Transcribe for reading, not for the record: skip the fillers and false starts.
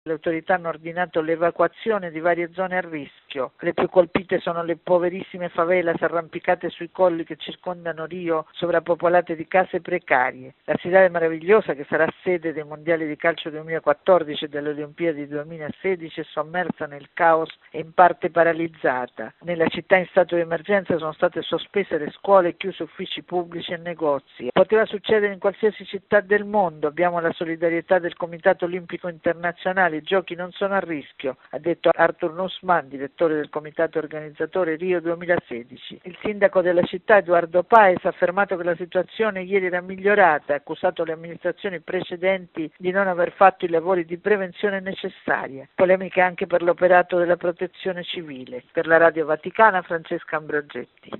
Le autorità hanno ordinato l'evacuazione di varie zone a rischio. Le più colpite sono le poverissime favelas arrampicate sui colli che circondano Rio, sovrappopolate di case precarie. La città meravigliosa, che sarà sede dei mondiali di calcio 2014 e delle Olimpiadi 2016, è sommersa nel caos e in parte paralizzata. Nella città in stato di emergenza sono state sospese le scuole, chiusi uffici pubblici e negozi. Poteva succedere in qualsiasi città del mondo. Abbiamo la solidarietà del Comitato Olimpico Internazionale. I giochi non sono a rischio, ha detto Arthur Nussmann, direttore del comitato organizzatore Rio 2016. Il sindaco della città, Eduardo Paes, ha affermato che la situazione ieri era migliorata e ha accusato le amministrazioni precedenti di non aver fatto i lavori di prevenzione necessari. Polemiche anche per l'operato della protezione civile. Per la Radio Vaticana, Francesca Ambrogetti.